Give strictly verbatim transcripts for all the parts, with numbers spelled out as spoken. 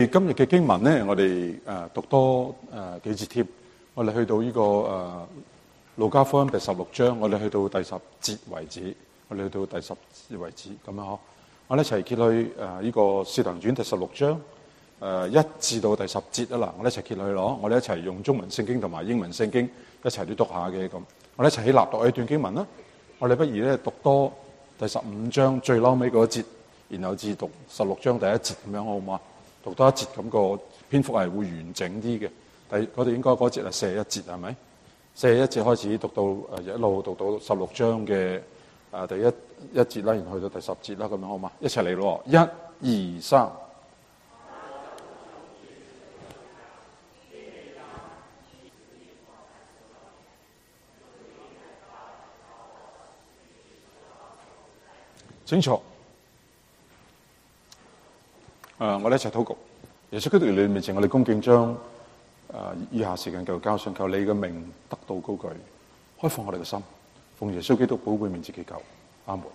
今日嘅經文咧，我哋誒讀多誒幾節添。我哋去到呢個誒路加福音第十六章，我哋去到第十節為止。我哋去到第十節為止咁樣嗬。我哋一齊揭去誒呢個使徒行傳第十六章誒一至到第十節啊嗱，我哋一齊揭去攞。我哋一齊用中文聖經同埋英文聖經一齊去讀下嘅咁。我哋一齊起立讀一段經文啦。我哋不如咧讀多第十五章最撈尾嗰一節，然後至讀十六章第一節咁樣好唔好啊？讀多一節咁個篇幅係會完整啲嘅。第我哋應該嗰節係四十一節係咪？四十一節開始讀到誒一路讀到十六章嘅誒第一一節啦，然後去到第十節啦，咁樣好嘛？一齊嚟咯！一、二、三。請坐。誒，我哋一齊禱告。耶穌基督嚟你面前，我哋恭敬將誒以下時間繼續交上，求你嘅名得到高舉，開放我哋嘅心，奉耶穌基督寶貴名字祈求，阿門。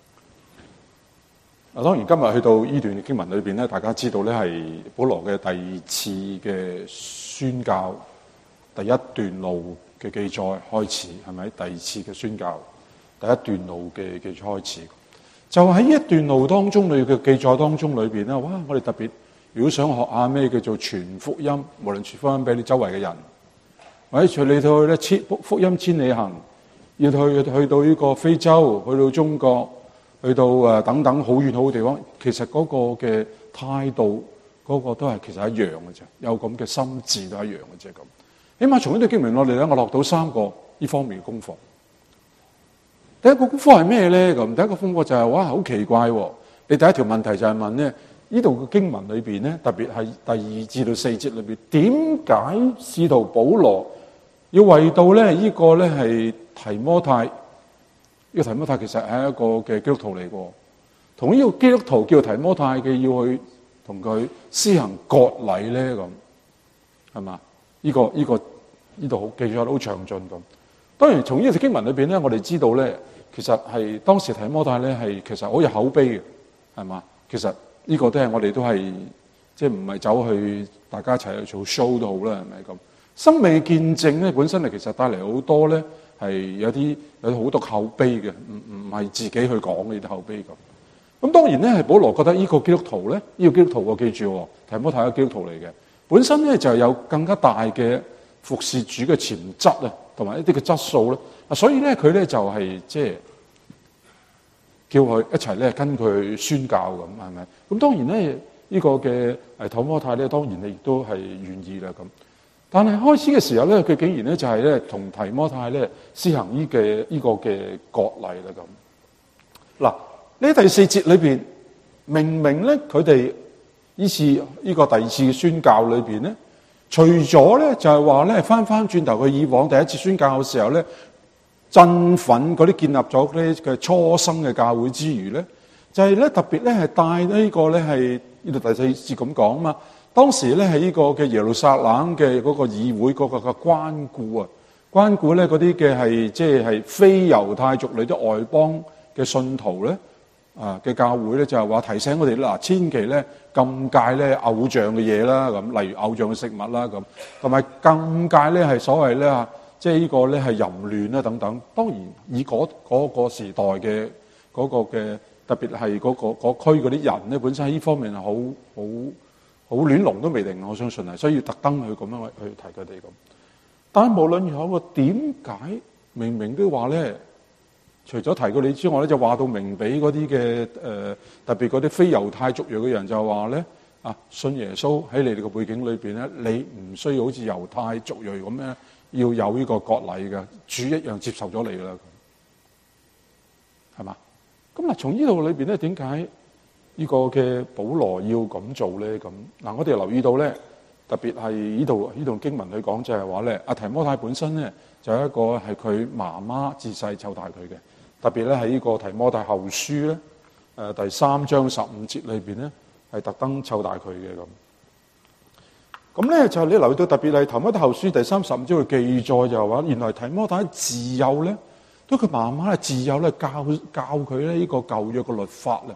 嗱，當然今日去到呢段經文裏邊咧，大家知道咧係保羅嘅第二次嘅宣教，第一段路嘅記載開始，係咪？第二次嘅宣教，第一段路嘅記載開始，就喺呢一段路當中裏嘅記載當中裏邊咧，哇！我哋特別。如果想學下咩叫做傳福音，無論傳福音俾你周圍嘅人，或者隨你去咧千福音千里行，要去去到呢個非洲，去到中國，去到誒等等好遠好嘅地方，其實嗰個嘅態度，嗰、嗰個都係其實一樣嘅啫，有咁嘅心志都一樣嘅啫咁。起碼從呢度經文落嚟咧，我落到三個呢方面嘅功課。第一個功課係咩咧？咁第一個功課就係、是、哇，好奇怪喎！你第一條問題就係問咧。呢度嘅經文裏邊咧，特別係第二至到四節裏邊，點解使徒保羅要為到咧呢個咧係提摩太？呢個提摩太其實係一個嘅基督徒嚟嘅，同呢個基督徒叫提摩太嘅要去同佢施行割禮咧，咁係嘛？呢個呢個呢度好記載得好詳盡咁。當然從呢條經文裏邊咧，我哋知道咧，其實係當時提摩太咧係其實好有口碑嘅，係嘛？其實。呢個都係我哋都係即係唔係走去大家一齊去做 show 都好啦，係咪咁？生命嘅見證咧，本身係其實帶嚟好多咧，係有啲有好多口碑嘅，唔唔係自己去講嘅啲口碑咁。咁當然咧，係保羅覺得呢個基督徒咧，呢個基督徒我記住，提摩太係基督徒嚟嘅，本身咧就有更加大嘅服侍主嘅潛質啊，同埋一啲嘅質素咧。啊，所以咧佢咧就係即係。叫佢一齊咧跟佢宣教咁，係咪？咁當然咧，呢個嘅誒提摩太咧，當然亦都係願意啦咁。但係開始嘅時候咧，佢竟然咧就係咧同提摩太咧施行呢嘅呢個嘅割禮啦咁。嗱，呢第四節裏邊，明明咧佢哋呢次呢個第二次宣教裏邊咧，除咗咧就係話咧翻翻轉頭佢以往第一次宣教嘅時候咧。振奮嗰啲建立咗啲嘅初生嘅教會之餘咧，就係、是、咧特別咧係帶呢個咧係呢度第四節咁講啊嘛。當時咧係呢個嘅耶路撒冷嘅嗰個議會嗰個嘅關顧啊，關顧咧嗰啲嘅係即係係非猶太族嚟啲外邦嘅信徒咧啊嘅教會咧就係話提醒我哋嗱，千祈咧禁戒咧偶像嘅嘢啦咁，例如偶像嘅食物啦咁，同埋禁戒咧係所謂咧。即係呢個咧係淫亂啦等等，當然以嗰嗰個時代嘅嗰個嘅特別係嗰個嗰區嗰啲人咧，本身喺呢方面係好好好亂龍都未定，我相信係，所以要特登去咁樣去提佢哋咁。但係無論如何，點解明明都話咧，除咗提過你之外咧，就話到明俾嗰啲嘅誒特別嗰啲非猶太族裔嘅人就話咧啊，信耶穌喺你哋嘅背景裏邊咧，你唔需要好似猶太族裔咁樣。要有呢個割禮嘅，主一樣接受咗你啦，係嘛？咁嗱，從呢度裏邊咧，點解呢個嘅保羅要咁做咧？咁嗱，我哋留意到咧，特別係呢度呢度經文去講就係話咧，阿提摩太本身咧就係一個係佢媽媽自細湊大佢嘅，特別咧喺呢個提摩太後書咧，誒第三章十五節裏邊咧係特登湊大佢嘅咁。咁咧就係你留意到特別係提摩太後書第三十五章嘅記載就係話，原來提摩太自幼咧，都佢媽媽係自幼咧教教佢咧呢個舊約嘅律法啦。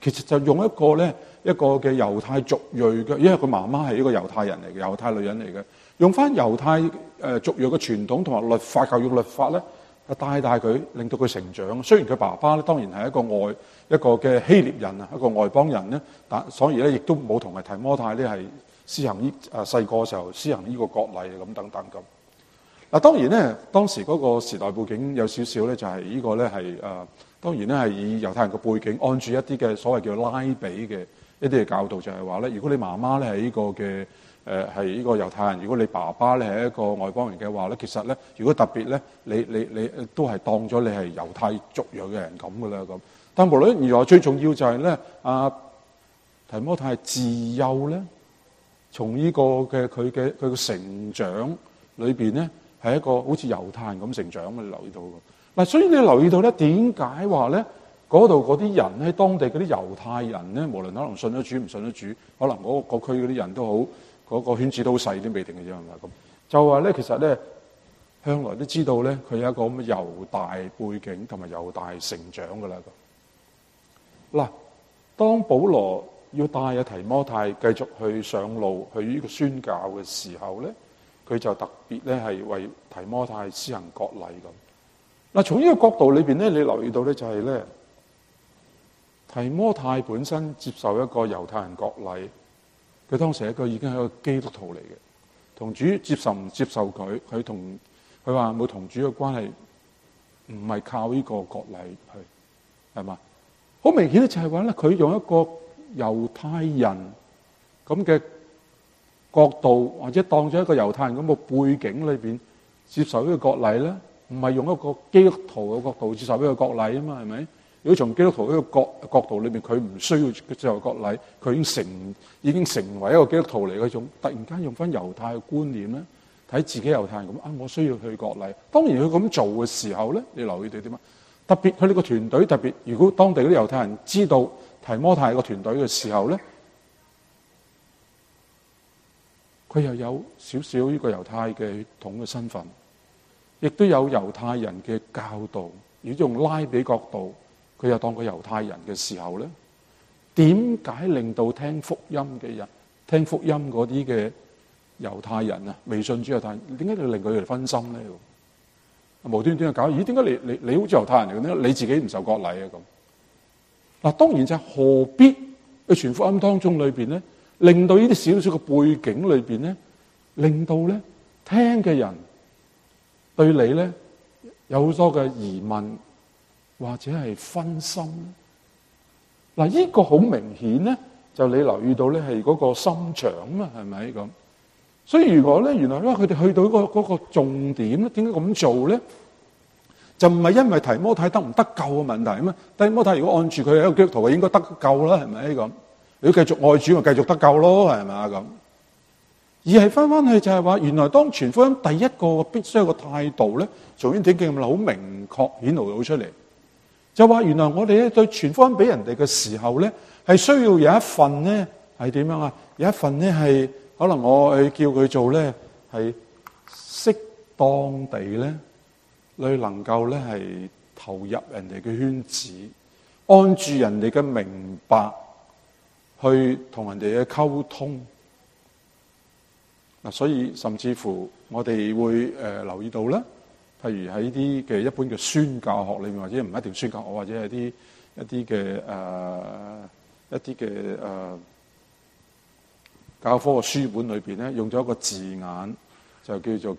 其實就用一個咧一個嘅猶太族裔嘅，因為佢媽媽係一個猶太人嚟嘅，猶太女人嚟嘅，用翻猶太誒族裔嘅傳統同埋律法教育律法咧，帶帶佢，令到佢成長。雖然佢爸爸咧當然係一個外一個嘅希臘人啊，一個外邦人咧，但所以咧亦都冇同係提摩太咧係施行呢誒細個嘅時候施行呢個割禮咁等等咁。嗱，當然咧，當時嗰個時代背景有少少咧，就係呢個咧係誒，當然咧係以猶太人嘅背景，按住一啲嘅所謂叫拉比嘅一啲嘅教導，就係話咧，如果你媽媽咧係呢個嘅誒係呢個猶太人，如果你爸爸咧係一個外邦人嘅話咧，其實咧，如果特別咧，你你你都係當咗你係猶太族裔嘅人咁噶啦咁。但無論如何，最重要就係咧，阿提摩太自幼咧，從呢個嘅佢嘅佢嘅成長裏邊咧。係一個好似猶太人咁成長，你留意到嗱，所以你留意到咧，點解話咧嗰度嗰啲人喺當地嗰啲猶太人咧，無論可能信咗主唔信咗主，可能嗰個區嗰啲人都好，嗰個圈子都好細啲未定嘅啫，係咪咁？就話咧，其實咧向來都知道咧，佢有一個咁嘅猶大背景同埋猶大成長㗎啦。嗱，當保羅要帶阿提摩太繼續去上路去呢個宣教嘅時候咧。佢就特別咧係為提摩太施行割禮咁。嗱，從呢個角度裏邊咧，你留意到咧就係咧，提摩太本身接受一個猶太人割禮，佢當時係一個已經係一個基督徒嚟嘅，同主接受唔接受佢，佢同佢話冇同主嘅關係，唔係靠呢個割禮去，係嘛？好明顯咧就係話咧，佢用一個猶太人咁嘅角度或者當咗一個猶太人咁嘅背景裏邊接受呢個割禮咧，唔係用一個基督徒嘅角度接受呢個割禮啊嘛，係咪？如果從基督徒呢個角角度裏邊，佢唔需要接受割禮，佢已經成已經成為一個基督徒嚟嗰種，突然間用翻猶太嘅觀念咧，睇自己猶太人咁啊，我需要去割禮。當然佢咁做嘅時候咧，你留意到點啊？特別佢哋個團隊，特別如果當地嗰啲猶太人知道提摩太個團隊嘅時候咧。佢又有少少呢個猶太嘅血統嘅身份，亦都有猶太人嘅教導。如果用拉比角度，佢又當個猶太人嘅時候咧，點解令到聽福音嘅人、聽福音嗰啲嘅猶太人啊，未信主猶太人，點解要令佢哋分心咧？無端端去搞，咦？點解你你你好似猶太人嚟嘅咧？你自己唔受割禮啊咁？嗱，當然就係何必去傳福音當中裏邊咧？令到呢啲少少嘅背景裏邊咧，令到咧聽嘅人對你咧有好多嘅疑問或者係分心。嗱，呢個好明顯咧，就你留意到咧係嗰個心腸啊，係咪咁？所以如果咧原來咧佢哋去到嗰個嗰個重點咧，點解咁做咧？就唔係因為提摩太得唔得救嘅問題啊嘛？提摩太如果按住佢係一個基督徒，應該得救啦，係咪咁？如果繼續愛主，咪繼續得救咯，係咪啊咁？而係翻翻去就係話，原來當傳福音第一個必須有個態度咧，從呢點經咁好明確顯露到出嚟，就話原來我哋咧對傳福音俾人哋嘅時候咧，係需要有一份咧係點樣啊？有一份咧係可能我去叫佢做咧係適當地咧，你能夠咧係投入人哋嘅圈子，按住人哋嘅明白。去同人哋嘅溝通嗱，所以甚至乎我哋會誒、呃、留意到啦，譬如喺啲嘅一般嘅宣教學裏面，或者唔一定宣教學，或者係啲一啲嘅誒一啲嘅誒教科嘅書本裏邊咧，用咗一個字眼就叫做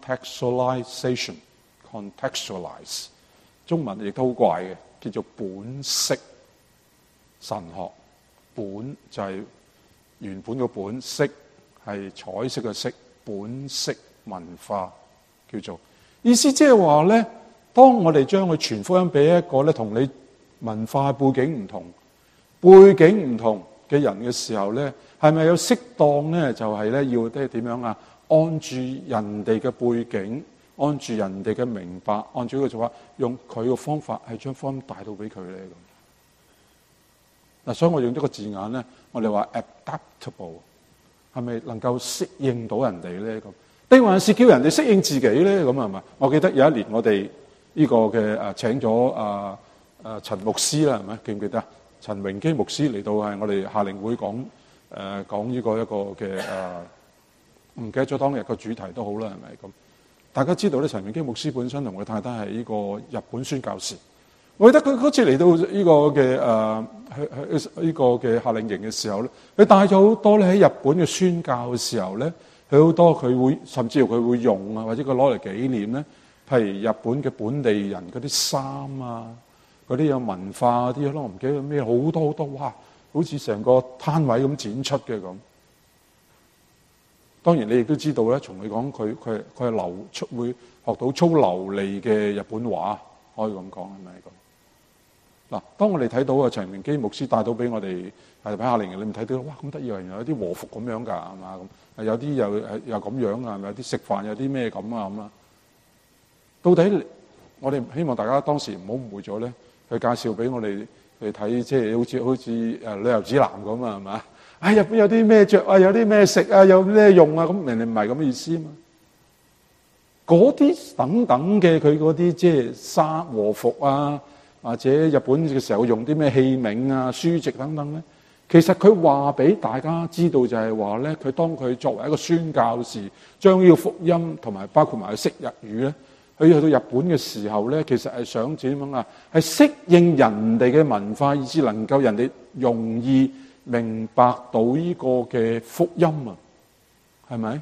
contextualization，contextualize， 中文亦都好怪嘅，叫做本色神學。本就係原本個本，色係彩色嘅色，本色文化叫做意思，即係話咧，當我哋將佢傳福音俾一個咧同你文化背景唔同、背景唔同嘅人嘅時候咧，係咪有適當咧？就係咧要即係點樣啊？按住人哋嘅背景，按住人哋嘅明白，按住佢做法，用佢嘅方法係將福音帶到俾佢咧咁。嗱，所以我用咗個字眼咧，我哋話 adaptable， 係咪能夠適應到人哋咧咁？定還是叫人哋適應自己咧咁係嘛？我記得有一年我哋呢個嘅誒請咗啊啊陳牧師啦，係咪記唔記得？ 陳榮基牧師嚟到係我哋夏令會講誒講呢個一個嘅誒，唔記得咗當日個主題都好啦，係咪咁？大家知道咧，陳榮基牧師本身同佢太太係呢個日本宣教士。我記得佢嗰次嚟到呢個嘅誒去去呢個嘅夏令營嘅時候咧，佢帶咗好多咧喺日本嘅宣教嘅時候咧，佢好多佢會甚至乎佢會用啊，或者佢攞嚟紀念咧，譬如日本嘅本地人嗰啲衫啊，嗰啲有文化嗰啲咯，我唔記得咩好多好多，哇！好似成個攤位咁展出嘅咁。當然你亦都知道咧，從你講佢佢佢係流出會學到粗流利嘅日本話，可以咁講係咪咁？嗱，當我哋睇到啊陳榮基牧師帶到俾我哋係喺夏令營，你唔睇到哇咁得意啊！有啲和服咁樣㗎，係嘛咁？有啲又又咁樣啊，係咪有啲食飯有啲咩咁啊咁啊？到底我哋希望大家當時唔好誤會咗咧，佢介紹俾我哋去睇，即係好似好似誒旅遊指南咁啊，係嘛？哎，日本有啲咩着啊，有啲咩食啊，有咩用啊？咁人哋唔係咁嘅意思啊嘛。嗰啲等等嘅佢嗰啲即係衫和服啊。或者日本嘅時候用啲咩器皿啊、書籍等等咧，其實佢話俾大家知道就係話咧，佢當佢作為一個宣教士，將呢個福音同埋包括埋佢識日語咧，佢去到日本嘅時候咧，其實係想點樣啊？係適應人哋嘅文化，以至能夠人哋容易明白到呢個嘅福音啊，係咪？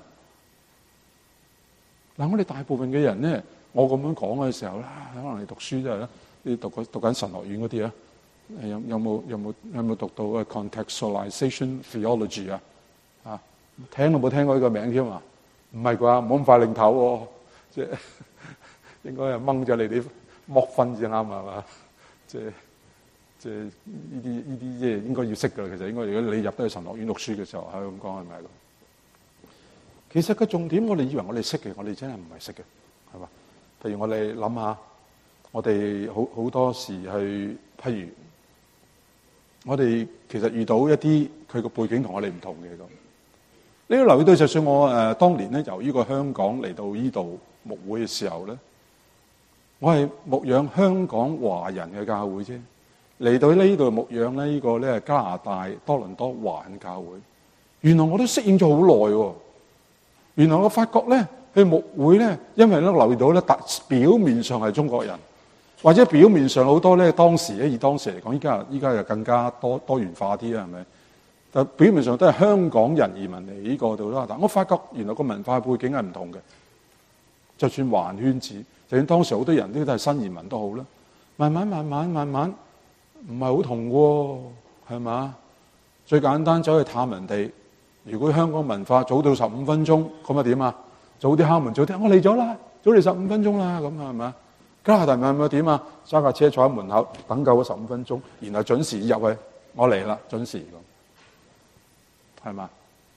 嗱，我哋大部分嘅人咧，我咁樣講嘅時候啦，可能你讀書真係咧。你讀緊讀緊神學院嗰啲啊，有有冇有冇有冇讀到啊 contextualization theology 啊？啊，聽都冇聽過呢個名添啊？唔係啩？唔好咁快擰頭喎，即係應該係掹咗你啲剝分先啱係嘛？即係即係呢啲呢啲即係應該要識㗎。其實應該如果你入得去神學院讀書嘅時候，係咁講係咪？其實個重點，我哋以為我哋識嘅，我哋真係唔係識嘅，係嘛？譬如我哋諗下。我哋好好多時去，譬如我哋其實遇到一啲佢個背景同我哋唔同嘅咁。你要留意到，就算我誒、呃、當年咧由呢個香港嚟到呢度牧會嘅時候咧，我係牧養香港華人嘅教會啫。嚟到呢度牧養咧呢個咧加拿大多倫多華人教會，原來我都適應咗好耐喎。原來我發覺咧去牧會咧，因為咧留意到咧，特表面上係中國人。或者表面上好多咧，當時咧以當時嚟講，依家依家又更加多多元化啲啦，係咪？但表面上都係香港人移民嚟呢個度啦。但我發覺原來個文化背景係唔同嘅。就算華人圈子，就算當時好多人都都係新移民都好啦。慢慢慢慢慢慢，唔係好同喎，係嘛？最簡單走去探人哋，如果香港文化早到十五分鐘，咁啊點啊？早啲敲門，早啲我嚟咗啦，早嚟十五分鐘啦，咁係咪？加拿大咪咪點啊？揸架車坐喺門口等夠咗十五分鐘，然後準時入去，我嚟啦，準時咁，係嘛？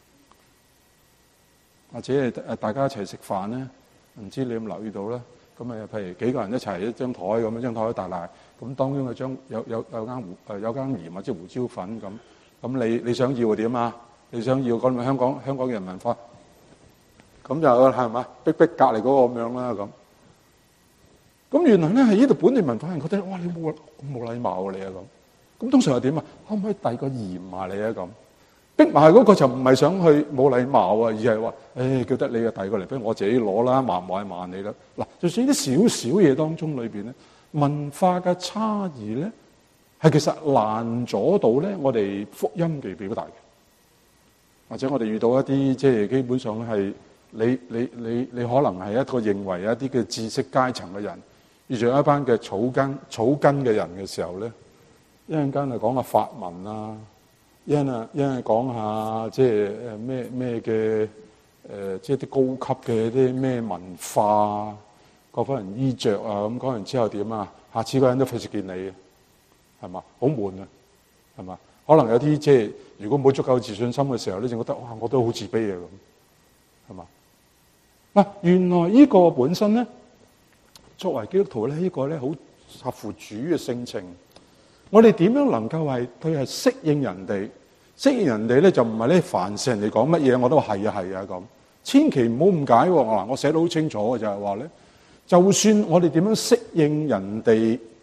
或者係誒大家一齊食飯咧，唔知你有冇留意到咧？咁啊，譬如幾個人一齊一張台咁樣，張台大大，咁當中有張有有有間胡誒有間鹽或者胡椒粉咁，咁你你想要係點啊？你想要講香港香港人文化，咁就係嘛？逼逼隔離嗰個咁樣啦咁。咁原來咧係呢度本地文化人覺得哇你冇冇禮貌啊你啊咁，咁通常係點啊？可唔可以遞個鹽埋你啊咁？逼埋嗰個就唔係想去冇禮貌啊，而係話誒叫得你啊遞過嚟俾我自己攞啦，慢唔係慢你啦。嗱，就算啲少少嘢當中裏邊咧，文化嘅差異咧係其實難阻到咧我哋福音嘅表達嘅，或者我哋遇到一啲即係基本上係你你你你可能係一個認為一啲嘅知識階層嘅人。遇著一班嘅草根草根嘅人嘅時候咧，一陣間係講下法文啊，一陣啊一陣講下即係誒咩咩嘅誒，即係啲高級嘅啲咩文化啊，各方人衣着啊，咁講完之後點啊？下次個人都費事見你嘅，係嘛？好悶啊，係嘛？可能有啲即係如果冇足夠自信心嘅時候咧，就覺得哇，我都好自卑啊咁，係嘛？嗱，原來呢個本身咧。作為基督徒咧，呢個咧好合乎主嘅性情。我哋點樣能夠係對係適應人哋？適應人哋咧就唔係咧凡事人哋講乜嘢我都話係啊係啊咁。千祈唔好誤解喎。嗱，我寫得好清楚嘅就係話咧，就算我哋點樣適應人哋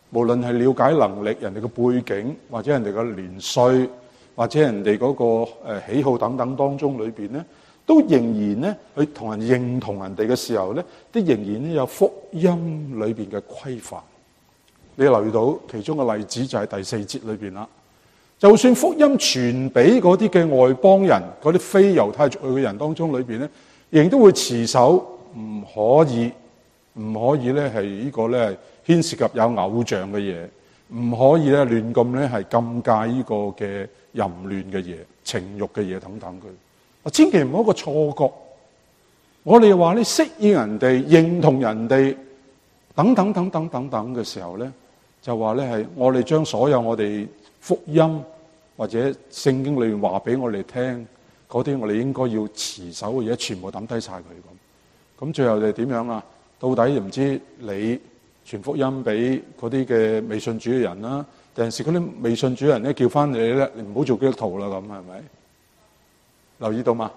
無論係了解能力、人哋嘅背景，或者人哋嘅年歲，或者人哋嗰個誒喜好等等當中裏邊咧，都仍然咧去同人認同人哋嘅時候咧，都仍然咧有福音裏邊嘅規範。你留意到其中嘅例子就係第四節裏邊啦。就算福音傳俾嗰啲嘅外邦人、嗰啲非猶太族裔嘅人當中裏邊咧，仍都會持守唔可以。唔可以咧係呢個咧牽涉及有偶像嘅嘢，唔可以咧亂咁咧係禁戒呢個嘅淫亂嘅嘢、情慾嘅嘢等等佢。啊，千祈唔好一個錯覺，我哋話咧適應人哋、認同人哋等等等等等等嘅時候咧，就話咧係我哋將所有我哋福音或者聖經裏面話俾我哋聽嗰啲我哋應該要持守嘅嘢，全部抌低晒佢咁。咁最後就點樣啊？到底唔知你傳福音俾嗰啲嘅未信主嘅人啦，定係嗰啲未信主嘅人咧叫翻你咧，你唔好做基督徒啦咁，係咪？留意到嘛？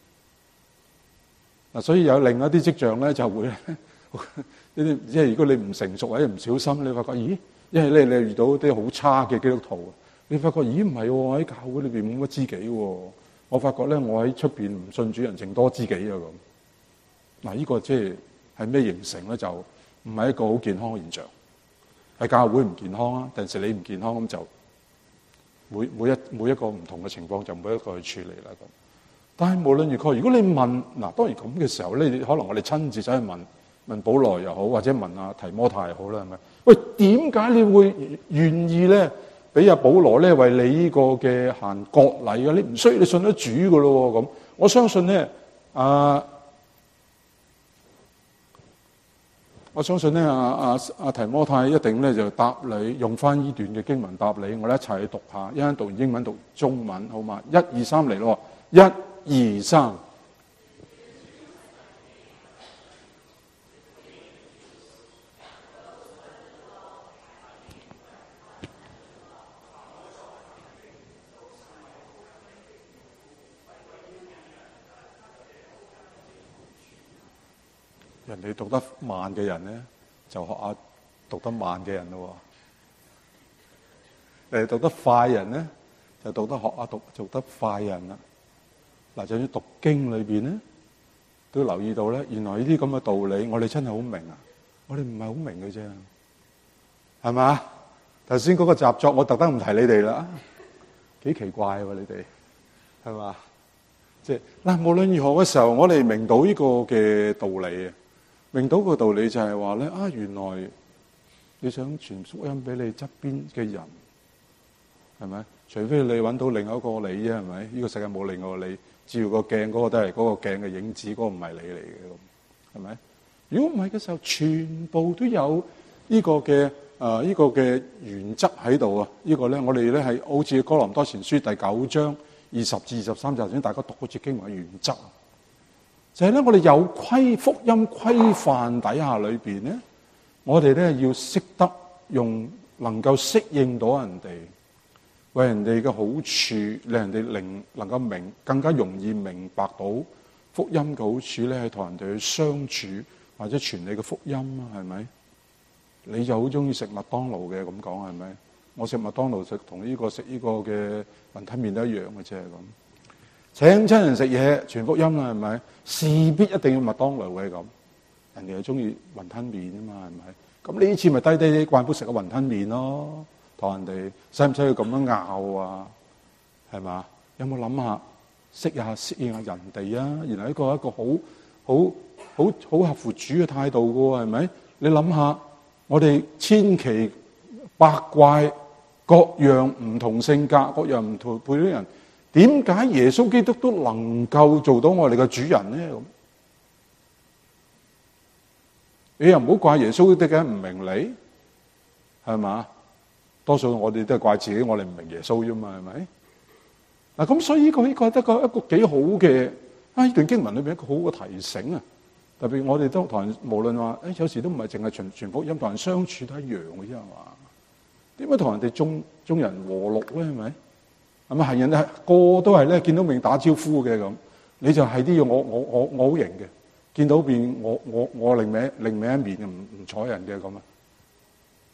嗱，所以有另一啲跡象咧，就會呢啲，即係如果你唔成熟或者唔小心，你發覺咦，因為咧你遇到啲好差嘅基督徒，你發覺咦唔係喎，我喺教會裏邊冇乜知己喎，我發覺咧我喺出邊唔信主人淨多知己啊咁。嗱，呢個即係。係咩形成咧？就唔係一個好健康嘅現象，係教會唔健康啊！定係你唔健康咁就每每一每一個唔同嘅情況就每一個去處理啦咁。但係無論如何，如果你問嗱，當然咁嘅時候咧，可能我哋親自走去問問保羅又好，或者問阿提摩太又好啦，係咪？喂，點解你會願意咧俾阿保羅咧為你呢個嘅行割禮嘅？你唔需要你信得主㗎咯咁。我相信咧，啊。我相信咧，阿阿阿提摩太一定咧就答你，用翻呢段嘅經文答你。我哋一齊去讀下，一陣讀完英文讀中文，好嘛？一二三嚟咯，一二三。人哋讀得慢嘅人咧，就學下讀得慢嘅人咯。誒，讀得快人咧，就讀得學下讀讀得快人啦。嗱，就算讀經裏邊咧，都留意到咧，原來呢啲咁嘅道理，我哋真係好明啊！我哋唔係好明嘅啫，係嘛？頭先嗰個習作，我特登唔提你哋啦，幾奇怪喎你哋，係嘛？即係嗱，無論如何嘅時候，我哋明到呢個嘅道理啊。明到個道理就係話咧啊，原來你想傳福音俾你側邊嘅人，係咪？除非你揾到另一個你啫，係咪？呢個世界冇另外一個你，照個鏡嗰個都係嗰個鏡嘅影子，嗰個唔係你嚟嘅，咁係咪？如果唔係嘅時候，全部都有呢個嘅誒呢個嘅原則喺度啊！呢個咧，我哋咧係好似哥林多前書第九章二十至二十三節，頭先大家讀嗰節經文嘅原則。就係咧，我哋有規福音規範底下裏邊咧，我哋咧要識得用，能夠適應到人哋，為人哋嘅好處，令人哋能能夠明，更加容易明白到福音嘅好處咧，係同人哋去相處或者傳你嘅福音啊，係咪？你就好中意食麥當勞嘅咁講係咪？我食麥當勞食同呢個食呢個嘅雲吞麵都一樣嘅啫，係咁。請親人食嘢傳福音啦，係咪？事必一定要麥當勞嘅咁，人哋係中意雲吞麵啊嘛，係咪？咁呢次咪低低啲慣夫食個雲吞麵咯，同人哋使唔使要咁樣拗啊？係嘛？有冇諗下適下適應下人哋啊？原來一個一個好好好好合乎主嘅態度嘅喎，係咪？你諗下，我哋千奇百怪，各樣唔同性格，各樣唔同配啲人。點解耶穌基督都能夠做到我哋嘅主人咧？咁你又唔好怪耶穌基督嘅唔明理，係嘛？多數我哋都係怪自己，我哋唔明耶穌啫嘛，係咪？嗱，咁所以呢個呢個得個一個幾好嘅啊！呢段經文裏邊一個好嘅提醒啊！特別我哋都同人無論話誒，有時都唔係淨係傳傳福音，同人相處都一樣嘅啫，係嘛？點解同人哋眾眾人和睦咧？係咪？係咪行人咧？個個都係咧，見到面打招呼嘅咁，你就係啲要我我我我好型嘅，見到面我我我另面另面一面唔唔睬人嘅咁啊！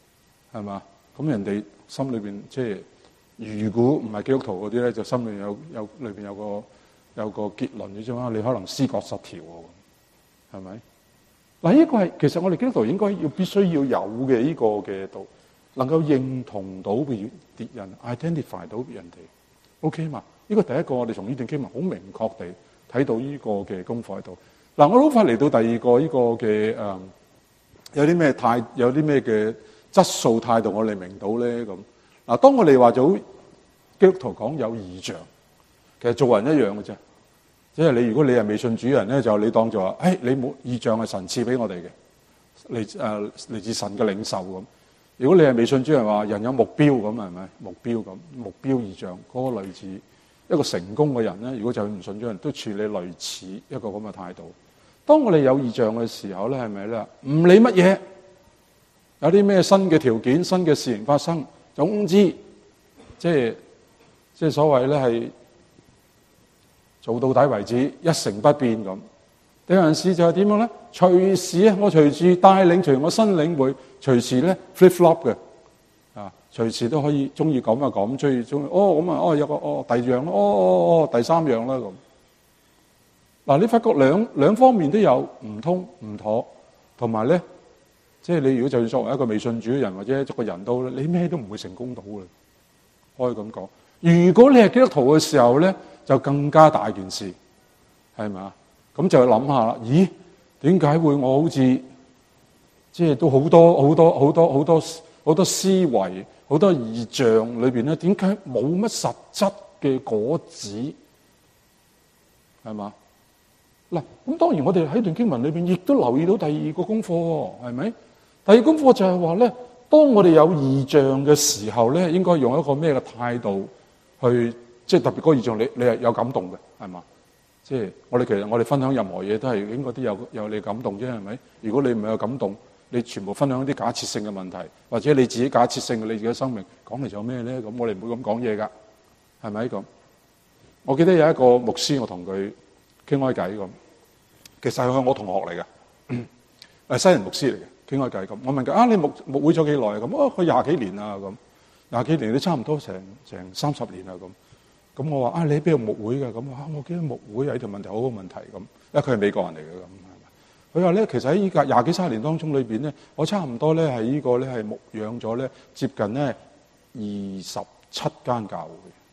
係嘛？咁人哋心裏邊即係，如果唔係基督徒嗰啲咧，就心裏面有有裏邊有個有個結論嘅啫嘛。你可能思覺失調喎，係咪？嗱，呢個係其實我哋基督徒應該要必須要有嘅呢個嘅度，能夠認同到別人 ，identify 到別人哋 ，OK 嘛？呢個第一個我哋從呢段經文好明確地睇到呢個嘅功課喺度。嗱，我好快嚟到第二個呢個嘅誒、嗯，有啲咩態，有啲咩嘅質素態度我哋明到咧咁。嗱，當我哋話做基督徒講有異象，其實做人一樣嘅啫。即係你如果你係未信主人咧，就你當作話，誒、哎、你冇異象係神賜俾我哋嘅，嚟誒嚟自神嘅領受咁。如果你係未信主人話，人有目標咁係咪？目標咁目標異象嗰、那個類似一個成功嘅人咧，如果就唔信主人都處理類似一個咁嘅態度。當我哋有異象嘅時候咧，係咪咧？唔理乜嘢，有啲咩新嘅條件、新嘅事情發生，總之即係即係所謂咧係做到底為止，一成不變咁。有陣時就係點樣咧？隨時啊，我隨住帶領，隨我新領會，隨時咧 flip flop 嘅啊，隨時都可以中意咁啊咁，中意中意哦咁啊哦有個哦第二樣咯，哦哦哦第三樣啦咁。嗱，你發覺兩兩方面都有唔通唔妥，同埋咧，即係你如果就算作為一個未信主嘅人或者一個人都咧，你咩都唔會成功到嘅，可以咁講。如果你係基督徒嘅時候咧，就更加大件事，係咪啊？咁就要諗下啦。咦？點解會我好似即係都好多好多好多好多好多思維、好多異象裏邊咧？點解冇乜實質嘅果子？係嘛？嗱，咁當然我哋喺段經文裏邊亦都留意到第二個功課喎，係咪？第二個功課就係話咧，當我哋有異象嘅時候咧，應該用一個咩嘅態度去，即係特別嗰個異象，你你係有感動嘅，係嘛？即係我哋其實我哋分享任何嘢都係應該都有有你感動啫，係咪？如果你唔係有感動，你全部分享一啲假設性嘅問題，或者你自己假設性嘅你自己嘅生命講嚟做咩咧？咁我哋唔會咁講嘢㗎，係咪咁？我記得有一個牧師，我同佢傾開偈咁，其實係我同學嚟嘅，誒西人牧師嚟嘅，傾開偈咁。我問佢啊，你牧牧會咗幾耐啊？咁啊，佢廿幾年啊咁，廿幾年都差唔多成成三十年啊咁。咁我話啊，你喺邊度牧會嘅？咁啊，我記得牧會係一條問題，好好問題咁。因為佢係美國人嚟嘅咁，係咪？佢話咧，其實喺依個廿幾三十年當中裏邊咧，我差唔多咧係呢個咧係牧養咗咧接近咧二十七間教會。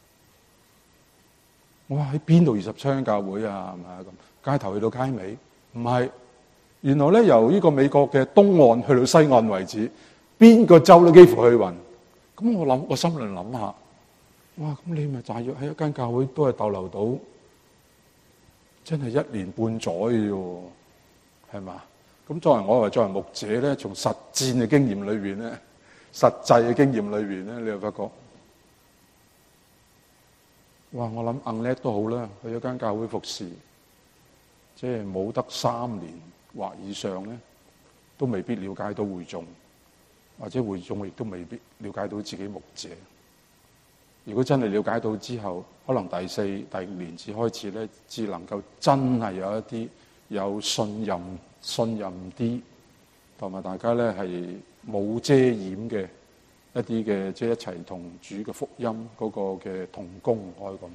我話喺邊度二十七間教會啊？係咪啊咁？街頭去到街尾，唔係。原來咧由呢個美國嘅東岸去到西岸為止，邊個州都幾乎去勻。咁我諗，我心裏諗下，哇！咁你咪大約喺一間教會都係逗留到，真係一年半載嘅喎，係嘛？咁作為我話作為牧者咧，從實戰嘅經驗裏邊咧，實際嘅經驗裏邊咧，你又發覺。哇！我諗硬叻都好啦，去一間教會服侍，即係冇得三年或以上咧，都未必了解到會眾，或者會眾亦都未必了解到自己牧者。如果真係了解到之後，可能第四、第五年至開始咧，至能夠真係有一啲有信任、信任啲，同埋大家咧係冇遮掩嘅。一啲嘅即係一齊同主嘅福音嗰個嘅同工，可以咁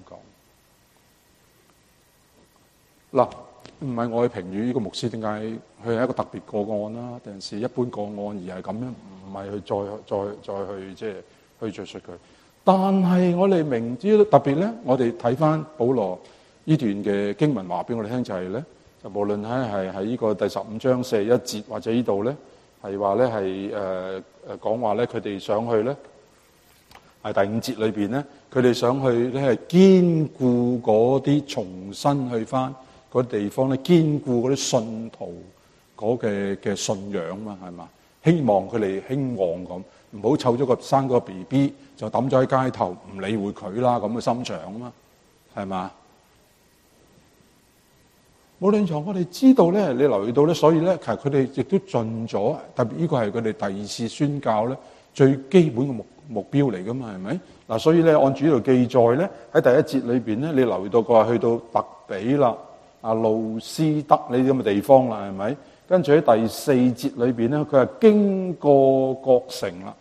講。嗱，唔係我去評語呢個牧師點解佢係一個特別個案啦，定係一般個案而係咁樣，唔係去再再再去即係去敘述佢。但係我哋明知特別咧，我哋睇翻保羅呢段嘅經文話俾我哋聽就係咧，就無論喺係喺呢個第十五章四十一節或者呢度咧。係話咧，係誒誒講話咧，佢哋想去咧，係第五節裏邊咧，佢哋想去咧係堅固嗰啲重新去翻嗰啲地方咧，堅固嗰啲信徒嗰嘅嘅信仰嘛，係嘛？希望佢哋興旺咁，唔好湊咗個生個 B B 就抌咗喺街頭，唔理會佢啦咁嘅心腸啊嘛，係嘛？無論從我哋知道咧，你留意到咧，所以咧，其實佢哋亦都盡咗，特別呢個係佢哋第二次宣教咧最基本嘅目目標嚟噶嘛，係咪？嗱，所以咧按住呢度記載咧，喺第一節裏邊咧，你留意到佢話去到特比啦、啊路斯德呢啲咁嘅地方啦，係咪？跟住喺第四節裏邊咧，佢係經過各城啦，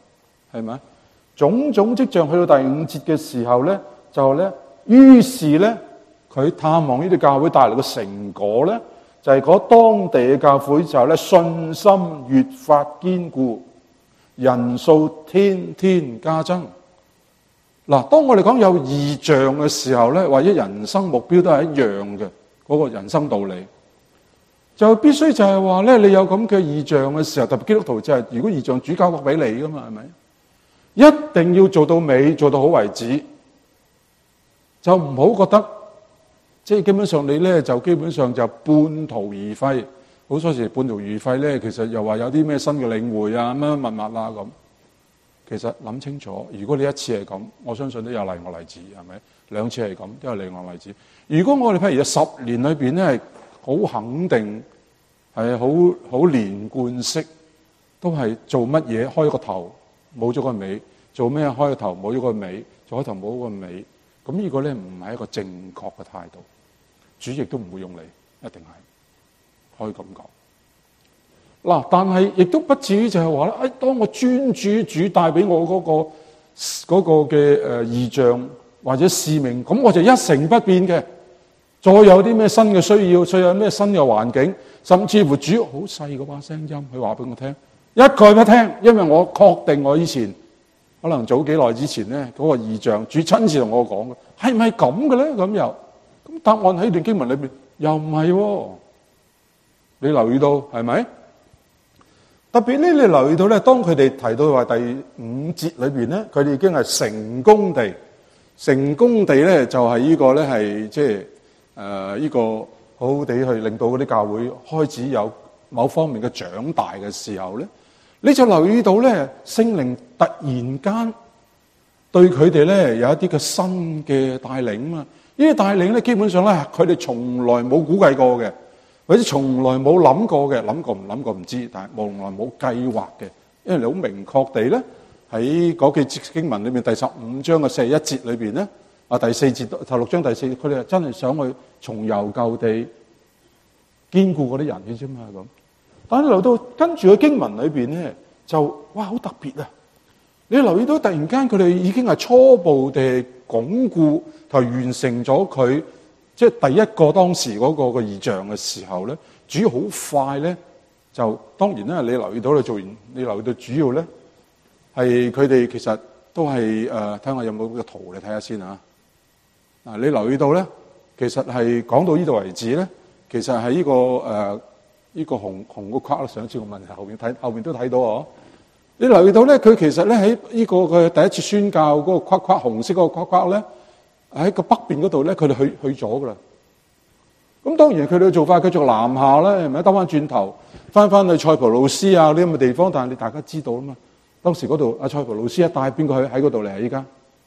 係咪？種種跡象去到第五節嘅時候咧，就咧，於是咧，佢探望呢啲教會帶嚟嘅成果咧，就係嗰當地嘅教會就咧信心越發堅固，人數天天加增。嗱，當我哋講有異象嘅時候咧，或者人生目標都係一樣嘅嗰個人生道理，就必須就係話咧，你有咁嘅異象嘅時候，特別基督徒就係如果異象主交託俾你噶嘛，係咪？一定要做到尾，做到好為止，就唔好覺得即係基本上你咧就基本上就半途而廢。好多時半途而廢咧，其實又話有啲咩新嘅領會啊，乜乜物物啊咁。其實諗清楚，如果你一次係咁，我相信都有例外例子，係咪？兩次係咁，都有例外例子。如果我哋譬如有十年裏邊咧係好肯定，係好好連貫式，都係做乜嘢開個頭冇咗個尾，做咩開個頭冇咗個尾，做開頭冇咗個尾，咁呢個咧唔係一個正確嘅態度，主亦都唔會用你，一定係可以咁講。嗱，但係亦都不至於就係話咧，誒，當我專注主帶俾我嗰個嗰個嘅誒異象或者使命，咁我就一成不變嘅。再有啲咩新嘅需要，再有咩新嘅環境，甚至乎主好細嗰把聲音，佢話俾我聽，一概不聽，因為我確定我以前可能早幾耐之前咧嗰個異象，主親自同我講嘅，係唔係咁嘅咧？咁又咁答案喺呢段經文裏邊又唔係喎，你留意到係咪？特別咧，你留意到咧，當佢哋提到話第五節裏邊咧，佢哋已經係成功地、成功地咧，就係呢個咧係即係誒呢個好好地去令到嗰啲教會開始有某方面嘅長大嘅時候咧，你就留意到咧，聖靈突然間對佢哋咧有一啲嘅新嘅帶領啊嘛！呢啲帶領咧，基本上咧，佢哋從來冇估計過嘅。或者從來冇諗過嘅，諗過唔諗過唔知，但係從來冇計劃嘅，因為你好明確地咧喺嗰幾節經文裏面第十五章嘅四十一節裏邊咧，啊第四節第六章第四節，佢哋係真係想去重遊舊地，堅固嗰啲人嘅啫嘛咁。但係你留到跟住個經文裏邊咧，就哇好特別啊！你留意到突然間佢哋已經係初步地鞏固同完成咗佢。即係第一個當時嗰個嘅異象嘅時候咧，主要好快咧就當然啦，你留意到你做完，你留意到主要咧係佢哋其實都係誒睇下有冇個圖你睇下先啊。嗱，你留意到咧，其實係講到呢度為止咧，其實係呢、這個誒呢、呃這個紅紅個框上次個問題後邊睇後邊都睇到哦。你留意到咧，佢其實咧喺呢個嘅第一次宣教嗰個框框紅色嗰個框框咧。喺個北邊嗰度咧，佢哋去去咗噶啦。咁當然佢哋嘅做法繼續南下啦，係咪？兜翻轉頭，翻翻去塞浦路斯啊呢咁嘅地方。但係你大家知道啦嘛，當時嗰度阿塞浦路斯一帶邊個喺喺嗰度嚟啊？依家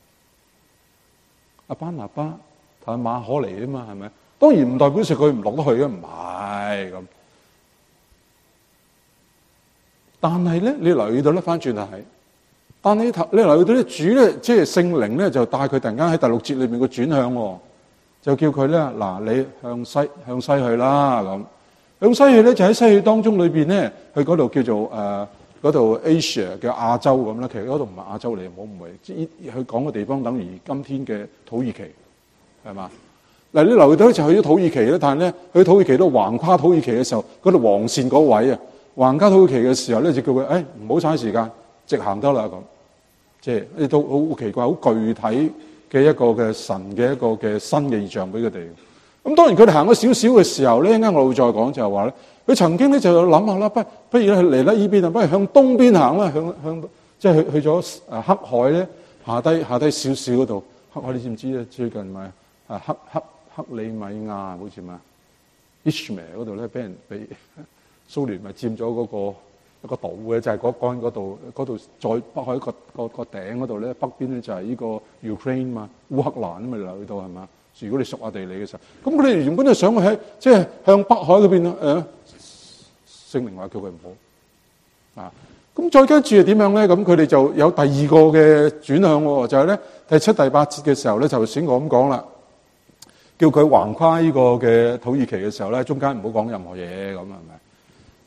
阿班拿巴同阿馬可嚟啊嘛，係咪？當然唔代表說佢唔落得去嘅，唔係咁。但係咧，你留意到咧，翻轉頭係。但你頭你留意到咧，主咧即係聖靈咧，就帶佢突然間喺第六節裏面個轉向，就叫佢咧嗱，你向西向西去啦咁。向西去咧就喺西去當中裏邊咧，去嗰度叫做誒嗰度 Asia 嘅亞洲咁啦。其實嗰度唔係亞洲嚟，唔好誤會。即係佢講嘅地方等於今天嘅土耳其，係嘛？嗱，你留意到咧就去咗土耳其咧，但係咧去土耳其都橫跨土耳其嘅時候，嗰度黃線嗰位啊，橫跨土耳其嘅時候咧就叫佢誒唔好嘥時間。直行得啦咁，即係呢都好奇怪，好具體嘅一個嘅神嘅一個嘅新嘅異象俾佢哋。咁當然佢哋行咗少少嘅時候咧，一陣間我會再講就係話咧，佢曾經咧就諗下啦，不不如咧嚟得呢邊啊，不如向東邊行啦，向向即係去去咗誒黑海咧下低下低少少嗰度。黑海你知唔知咧？最近咪啊克克克里米亞好似嘛 Ishmael 嗰度咧，俾人俾蘇聯咪佔咗嗰個。一個島嘅就係嗰幹嗰度，嗰度再北海個個個頂嗰度咧，北邊咧就係呢個 Ukraine 嘛，烏克蘭啊嘛，嚟到係嘛？如果你熟下地理嘅時候，咁佢哋原本就想去喺即係向北海嗰邊誒，聖靈話叫佢唔好啊。咁再跟住係點樣咧？咁佢哋就有第二個嘅轉向喎，就係咧第七、第八節嘅時候咧，就先我咁講啦，叫佢橫跨呢個嘅土耳其嘅時候咧，中間唔好講任何嘢咁係咪？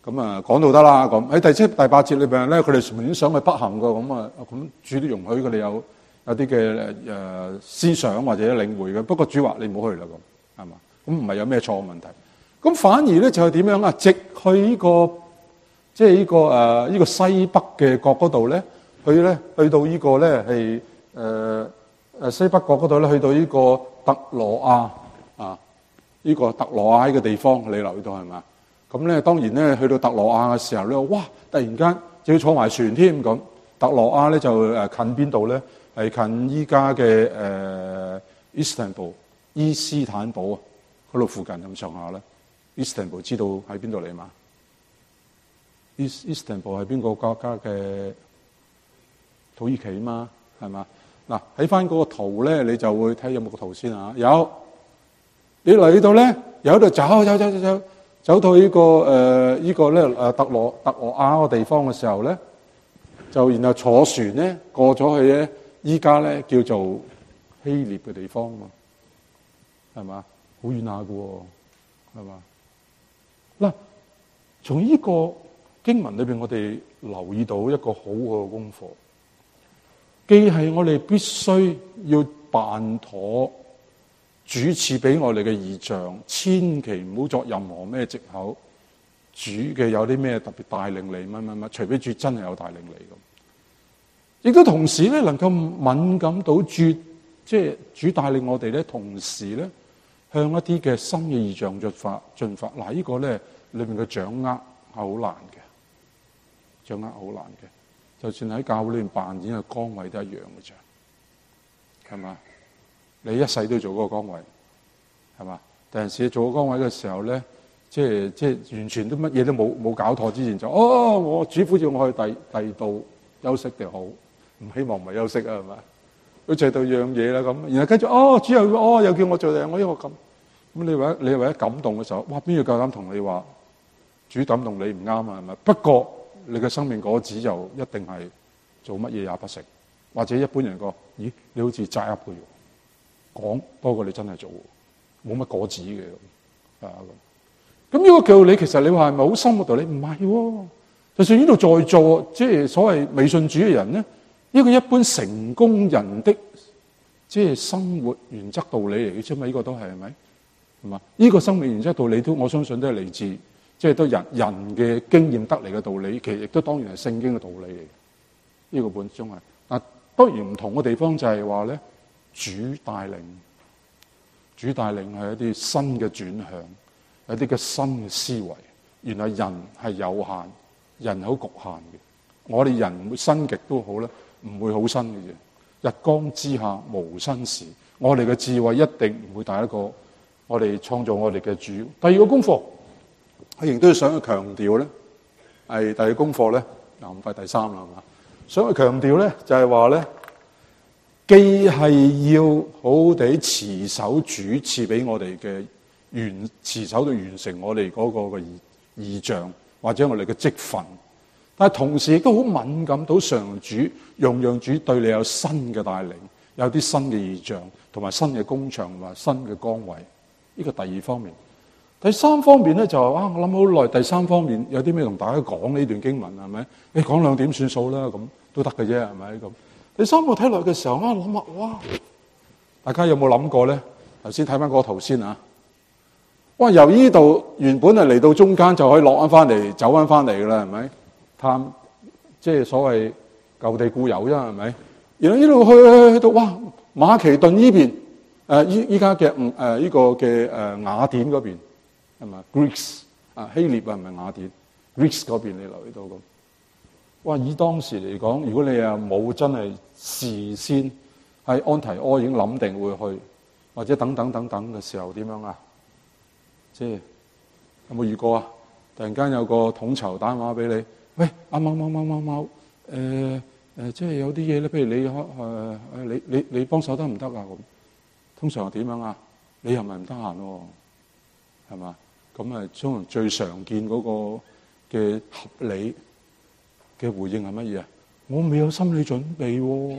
咁啊講到得啦。咁喺第七、第八節裏邊咧，佢哋明顯想去北行嘅，咁啊咁主都容許佢哋有有啲嘅誒思想或者領會嘅。不過主話你唔好去啦，咁係嘛？咁唔係有咩錯誤問題。咁反而咧就係點樣啊？直去呢個即係呢個誒呢個西北嘅角嗰度咧，去咧去到呢個咧係誒誒西北角嗰度咧，去到呢個特羅亞啊，呢個特羅亞呢個地方，你留意到係嘛？咁咧當然咧去到特羅亞嘅時候咧，哇！突然間就要坐埋船添咁。特羅亞咧就誒近邊度咧？係近依家嘅誒伊斯坦堡、伊斯坦堡啊嗰度附近咁上下咧。伊斯坦堡知道喺邊度嚟嘛？伊伊斯坦堡係邊個國家嘅？土耳其嘛，係嘛？嗱，睇翻嗰個圖咧，你就會睇有冇個圖先啊？有，你嚟到咧，由度走走走走走，走到呢個誒呢個咧誒特羅特羅亞個地方嘅時候咧，就然後坐船咧過咗去咧，依家咧叫做希臘嘅地方嘛，係嘛？好遠下嘅喎，係嘛？嗱，從呢個經文裏邊，我哋留意到一個好好嘅功課，既係我哋必須要辦妥主賜俾我哋嘅異象，千祈唔好作任何咩藉口。主嘅有啲咩特別帶領你乜乜乜，除非主真係有帶領你咁。亦都同時咧，能夠敏感到主，即係主帶領我哋咧，同時咧向一啲嘅新嘅異象進發進發。嗱，呢個咧裏面嘅掌握係好難嘅，掌握好難嘅。就算喺教會裏面扮演嘅崗位都一樣嘅啫，係嘛？你一世都做嗰個崗位，係嘛？第陣時做個崗位嘅時候咧，即係即係完全都乜嘢都冇冇搞錯之前就哦，我主呼召我去第第二度休息就好，唔希望唔係休息啊，係嘛？佢就到樣嘢啦咁，然後跟住哦，主又哦又叫我做嘢，我因為咁咁，你為你為咗感動嘅時候，哇邊個夠膽同你話主感動你唔啱啊？係咪？不過你嘅生命果子就一定係做乜嘢也不成，或者一般人講，咦，你好似齋噏嘅喎，講多過你真係做，冇乜果子嘅咁啊咁。咁呢個叫你其實你話係咪好深嘅道理？唔係喎，就算呢度在座即係所謂未信主嘅人咧，呢個一般成功人的即係生活原則道理嚟嘅啫嘛，呢個都係係咪？係嘛？呢個生命原則道理都我相信都係嚟自。即係都人人嘅經驗得嚟嘅道理，其實亦都當然係聖經嘅道理嚟。呢個本中係嗱，當然唔同嘅地方就係話咧，主帶領，主帶領係一啲新嘅轉向，有啲嘅新嘅思維。原來人係有限，人係好局限嘅。我哋人新極都好啦，唔會好新嘅啫。日光之下無新事，我哋嘅智慧一定唔會大一個我哋創造我哋嘅主。第二個功課。我亦都要想去強調咧，係第二功課咧，嗱咁快第三啦，係嘛？想去強調咧，就係話咧，既係要好好地持守主賜俾我哋嘅完，持守到完成我哋嗰個嘅異異象，或者我哋嘅職分，但係同時亦都好敏感到上主，讓讓主對你有新嘅帶領，有啲新嘅異象，同埋新嘅工場同埋新嘅崗位，呢個第二方面。第三方面咧就係啊，我諗好耐。第三方面有啲咩同大家講呢段經文係咪？你講兩點算數啦，咁都得嘅啫，係咪咁？第三個睇落嘅時候啊，諗下哇，大家有冇諗過咧？頭先睇翻嗰個圖先啊，哇！由呢度原本係嚟到中間就可以落翻翻嚟，走翻翻嚟噶啦，係咪？探即係所謂舊地故友啫，係咪？然後呢度去去去到哇，馬其頓呢邊誒依依家嘅誒呢個嘅誒雅典嗰邊。係咪 Greece 啊？希臘啊，唔係雅典 Greece 嗰邊你留意到咁。哇！以當時嚟講，如果你啊冇真係事先喺安提阿已經諗定會去，或者等等等等嘅時候，點樣啊？即係有冇遇過啊？突然間有個統籌打電話俾你，喂，阿某某某某某，誒誒，即係有啲嘢咧，譬如你可誒誒，你你你幫手得唔得啊？咁通常係點樣啊？你又咪唔得閒喎，係嘛？咁啊，通常最常見嗰個嘅合理嘅回應係乜嘢啊？我未有心理準備喎，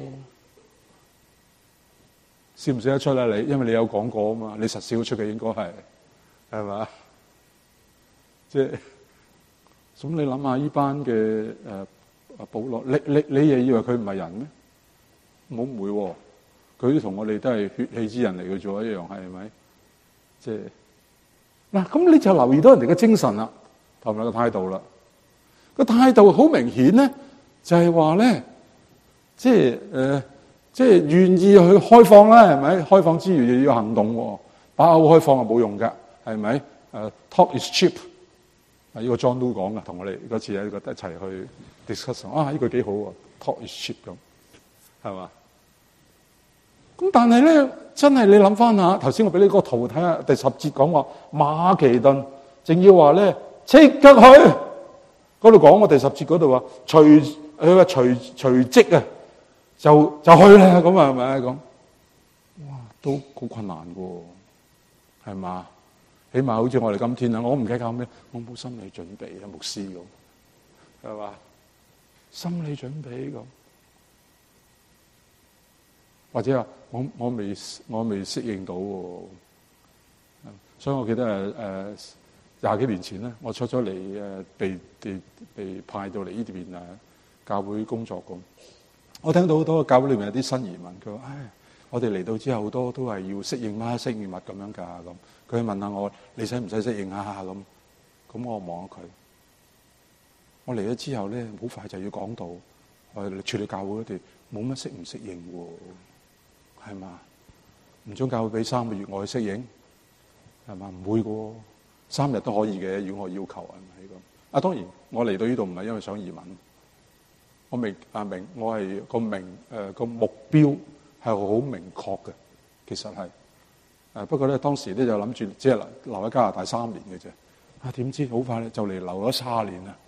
笑唔笑得出啊？你因為你有講過啊嘛，你實笑出嘅應該係係嘛？即係咁你諗下呢班嘅誒誒保羅，你你你又以為佢唔係人咩？冇唔會喎，佢都同我哋都係血氣之人嚟嘅啫，一樣係咪？即係嗱，咁你就留意到人哋嘅精神啦，同埋個態度啦。個態度好明顯咧，就係話咧，即係誒、呃，即係願意去開放啦，係咪？開放之餘又要行動喎，把口開放係冇用㗎，係咪？誒 talk is cheap。啊！呢個 John 都講噶，同我哋嗰次喺度一齊去 discuss 啊！呢句幾好喎 ，talk is cheap 咁，係嘛？咁但係咧，真係你諗翻下，頭先我俾你個圖睇下，第十節講話馬其頓，正要話咧即刻去嗰度講，我第十節嗰度話隨佢話隨隨即啊，就就去啦，咁啊係咪咁？哇，都好困難噶喎，係嘛？起碼好似我哋今天啊，我唔計較咩，我冇心理準備啊，牧師咁，係嘛？心理準備咁，或者話我我未我未適應到喎，所以我記得誒誒廿幾年前咧，我出咗嚟誒被被被派到嚟呢邊誒教會工作咁，我聽到好多教會裏面有啲新移民，佢話唉。我哋嚟到之後，好多都係要適應乜適應物咁樣㗎咁。佢問下我：你使唔使適應啊？咁咁我望下佢。我嚟咗之後咧，好快就要講到我哋處理教會嗰啲冇乜適唔適應喎，係嘛？唔通教會俾三個月我去適應係嘛？唔會嘅喎，三日都可以嘅。如果我要求係咪咁？啊，當然我嚟到呢度唔係因為想移民，我明啊明我係個明誒個目標。係好明確嘅，其實係誒不過咧，當時咧就諗住只係留喺加拿大三年嘅啫。啊，點知好快咧就嚟留咗卅年啦，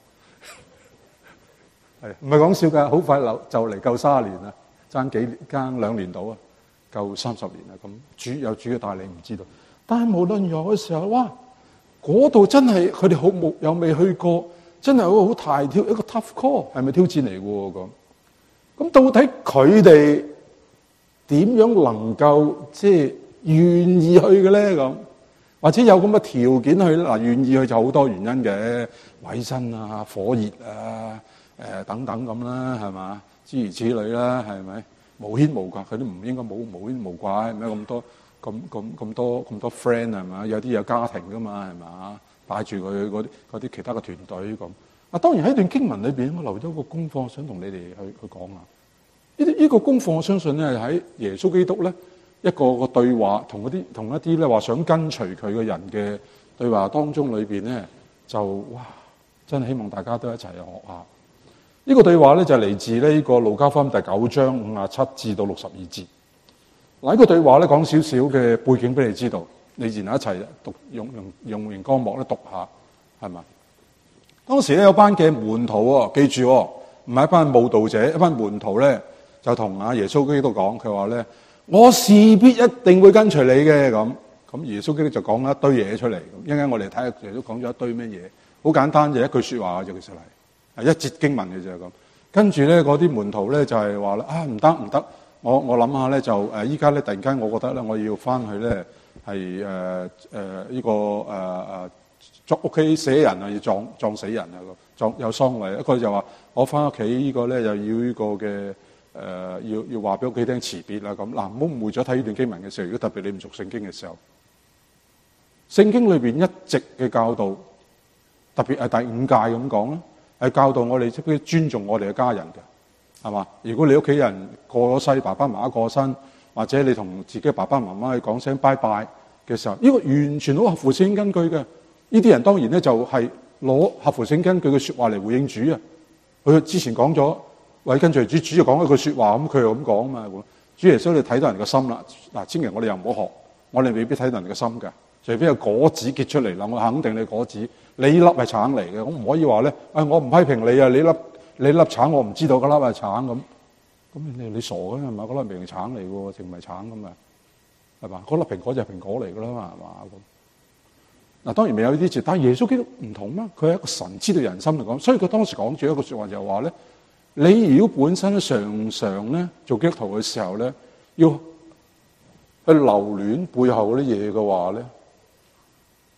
係唔係講笑㗎？好快留就嚟夠卅年啦，爭幾年爭兩年到啊，夠三十年啦。咁主有主嘅帶領唔知道，但係無論如何嘅時候，哇！嗰度真係佢哋好冇有未去過，真係好好大挑一個 tough call， 係咪挑戰嚟㗎咁？咁到底佢哋點樣能夠即係願意去嘅咧？咁或者有咁嘅條件去嗱，願意去就好多原因嘅，委身啊、火熱啊、誒等等咁啦，係嘛？諸如此類啦，係咪？無牽無掛，佢都唔應該冇無牽無掛，係咪咁多咁咁咁多咁多 friend 係嘛？有啲有家庭噶嘛，係嘛？帶住佢嗰啲嗰啲其他嘅團隊咁。啊，當然喺段經文裏邊，我留咗個功課，想同你哋去去講啊。呢啲呢個功課，我相信咧係喺耶穌基督咧一個個對話，同嗰啲同一啲咧話想跟隨佢嘅人嘅對話當中裏邊咧，就哇真係希望大家都一齊去學下。呢個對話咧就係嚟自呢個路加福音第九章五十七至到六十二節。嗱，呢個對話咧講少少嘅背景俾你知道，你然後一齊讀用用用螢光幕咧讀下，係嘛？當時咧有班嘅門徒喎，記住喎，唔係一班慕道者，一班門徒咧。就同阿耶穌基督講，佢話咧：我事必一定會跟隨你嘅咁。咁耶穌基督就講咗一堆嘢出嚟。咁一陣間我哋睇下，耶穌講咗一堆咩嘢？好簡單，就一句説話就其實係係一節經文嘅啫咁。跟住咧，嗰啲門徒咧就係話咧：啊唔得唔得，我我諗下咧就誒依家咧突然間我覺得咧我要翻去咧係誒誒呢個誒誒作屋企死人啊，要撞撞死人啊，撞有喪禮。一個就話我翻屋企呢個咧又要呢個嘅。誒、呃、要要話俾屋企聽辭別啦咁嗱，唔好誤會咗睇呢段經文嘅時候，如果特別你唔熟聖經嘅時候，聖經裏邊一直嘅教導，特別係第五誡咁講啦，係教導我哋即係尊重我哋嘅家人嘅，係嘛？如果你屋企人過咗世，爸爸媽媽過身，或者你同自己爸爸媽媽去講聲拜拜嘅時候，呢個完全好合乎聖經根據嘅。呢啲人當然咧就係攞合乎聖經根據嘅説話嚟回應主啊。佢之前講咗。喂，跟住主主就講一句説話，咁佢又咁講啊嘛。主耶穌你睇到人嘅心啦，嗱，千祈我哋又唔好學，我哋未必睇到人嘅心㗎。除非有果子結出嚟啦，我肯定你果子，你粒係橙嚟嘅，我唔可以話咧，誒我唔批評你啊，你粒你粒橙我唔知道嗰粒係橙咁，咁你你傻嘅係嘛？嗰粒明明橙嚟嘅喎，淨唔係橙咁啊，係嘛？嗰粒蘋果就係蘋果嚟㗎啦嘛，係嘛咁。嗱，當然未有呢啲字，但係耶穌基督唔同嘛，佢係一個神知道人心嚟講，所以佢當時講住一個説話就係話咧。你如果本身常常咧做基督徒嘅時候咧，要去留戀背後嗰啲嘢嘅話咧，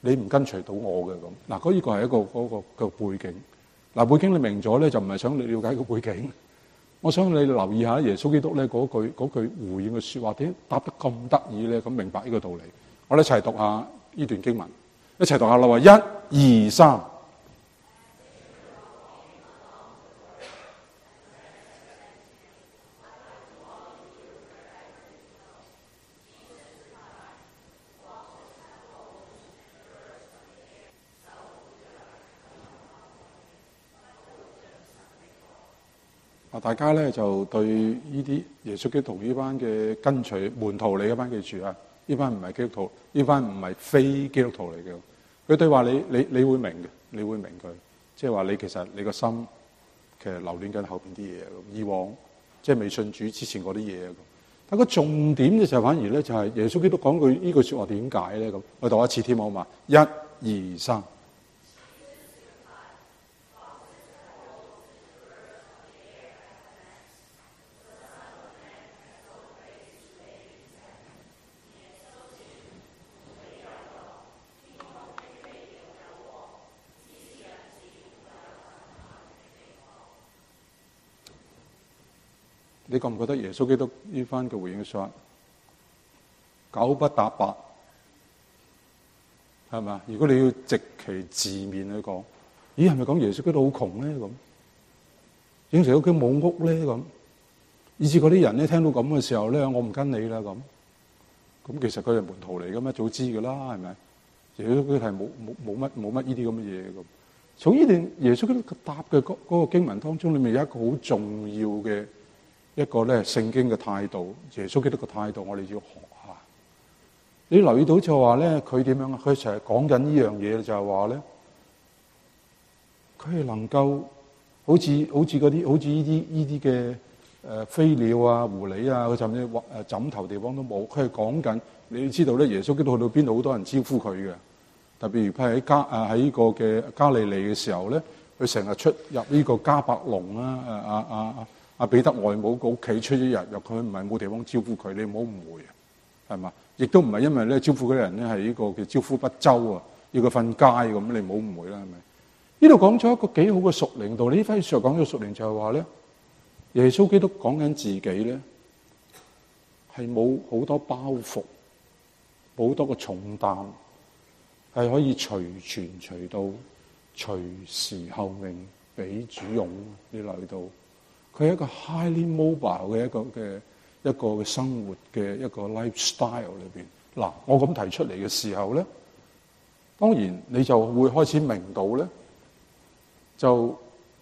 你唔跟隨到我嘅咁。嗱，嗰呢個係一個嗰個嘅背景。嗱，背景你明咗咧，就唔係想你了解個背景。我想你留意下耶穌基督咧嗰句嗰句回應嘅説話，點解答得咁得意咧？咁明白呢個道理。我哋一齊讀下呢段經文，一齊讀下啦喎，一、二、三。啊！大家咧就對呢啲耶穌基督呢班嘅跟隨門徒嚟，一班記住啊！呢班唔係基督徒，呢班唔係非基督徒嚟嘅。佢對話你，你你會明嘅，你會明佢，即係話你其實你個心其實留戀緊後邊啲嘢咁。以往即係未信主之前嗰啲嘢咁。但個重點嘅時候反而咧就係耶穌基督講句呢句説話點解咧咁？我讀一次添好嘛？一、二、三。你覺唔覺得耶穌基督呢番嘅回應嘅説話九不搭八係咪啊？如果你要直其字面去講，咦係咪講耶穌基督好窮咧咁？影成屋企冇屋咧咁，以至嗰啲人咧聽到咁嘅時候咧，我唔跟你啦咁。咁其實佢係門徒嚟噶嘛，早知噶啦係咪？耶穌基督係冇冇冇乜冇乜呢啲咁嘅嘢咁。從呢段耶穌基督答嘅嗰嗰個經文當中，裏面有一個好重要嘅。一個咧聖經嘅態度，耶穌基督嘅態度，我哋要學下。你留意到就話咧，佢點樣啊？佢成日講緊呢樣嘢，就係話咧，佢係能夠好似好似嗰啲好似呢啲呢啲嘅誒飛鳥啊、狐狸啊，佢甚至誒枕頭地方都冇。佢係講緊，你要知道咧，耶穌基督去到邊度，好多人招呼佢嘅。特別如譬如喺加啊喺呢個嘅加利利嘅時候咧，佢成日出入呢個迦百農啦，誒啊啊啊！阿彼得外母個屋企出咗入入，佢唔係冇地方招呼佢，你唔好誤會啊，係嘛？亦都唔係因為咧招呼嗰啲人咧係呢個叫招呼不周啊，要佢瞓街咁，你唔好誤會啦，係咪？呢度講咗一個幾好嘅屬靈道理，呢番説話講咗屬靈就係話咧，耶穌基督講緊自己咧係冇好多包袱，冇好多個重擔，係可以隨傳隨到，隨時候命俾主用。你留意到？佢係一個 highly mobile 嘅一個嘅一個嘅生活嘅一個 lifestyle 裏邊。嗱，我咁提出嚟嘅時候咧，當然你就會開始明到咧，就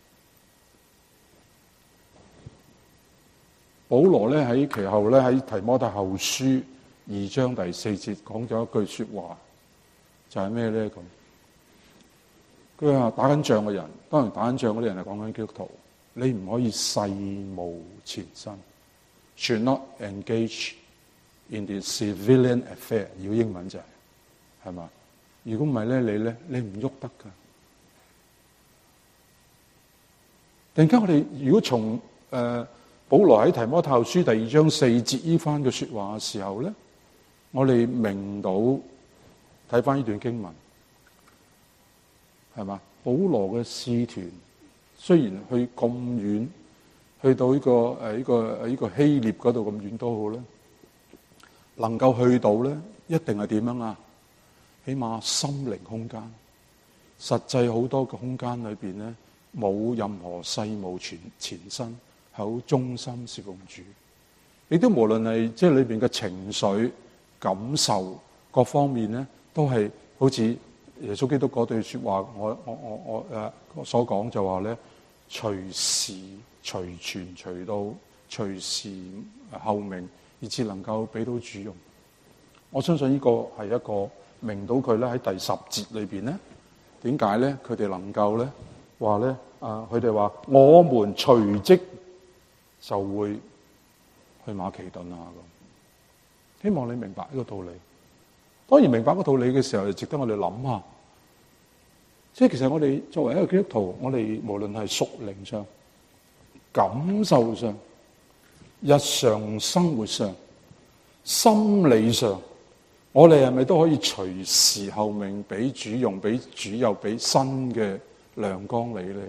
保羅咧喺其後咧喺提摩太後書二章第四節講咗一句説話，就係咩咧咁？佢話打緊仗嘅人，當然打緊仗嗰啲人係講緊基督徒。你唔可以世務纏身 ，should not engage in the civilian affair。如果英文就係、是，係嘛？如果唔係咧，你咧你唔喐得噶。突然間，我哋如果從誒、呃、保羅喺提摩太後書第二章四節呢番嘅説話嘅時候咧，我哋明到睇翻呢段經文，係嘛？保羅嘅使團。雖然去咁遠，去到呢、這個誒呢、呃這個誒呢、這個希臘嗰度咁遠都好咧，能夠去到咧，一定係點樣啊？起碼心靈空間，實際好多個空間裏邊咧，冇任何世務纏纏身，係好忠心侍奉主。亦都無論係即係裏邊嘅情緒、感受各方面咧，都係好似耶穌基督嗰句説話，我我我我誒、呃、所講就話咧。隨時隨傳隨到，隨時候命，以至能夠俾到主用。我相信呢個係一個明到佢咧喺第十節裏邊咧，點解咧佢哋能夠咧話咧啊？佢哋話我們隨即就會去馬其頓啊咁。希望你明白呢個道理。當然明白個道理嘅時候，就值得我哋諗下。即係其實我哋作為一個基督徒，我哋無論係屬靈上、感受上、日常生活上、心理上， 我哋係咪都可以隨時候命俾主用，俾主又俾新嘅亮光你咧？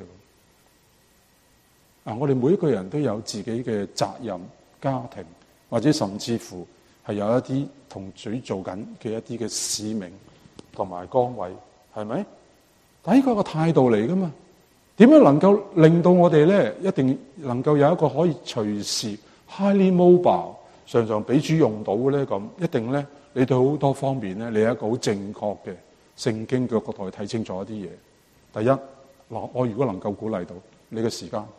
啊！我哋每一個人都有自己嘅責任、家庭，或者甚至乎係有一啲同主做緊嘅一啲嘅使命同埋崗位，係咪？但係呢個係個態度嚟噶嘛？點樣能夠令到我哋咧一定能夠有一個可以隨時 highly mobile，常常俾主用到嘅咧？咁一定咧，你對好多方面咧，你有一個好正確嘅聖經嘅角度去睇清楚一啲嘢。第一，嗱，我如果能夠鼓勵到你嘅時間。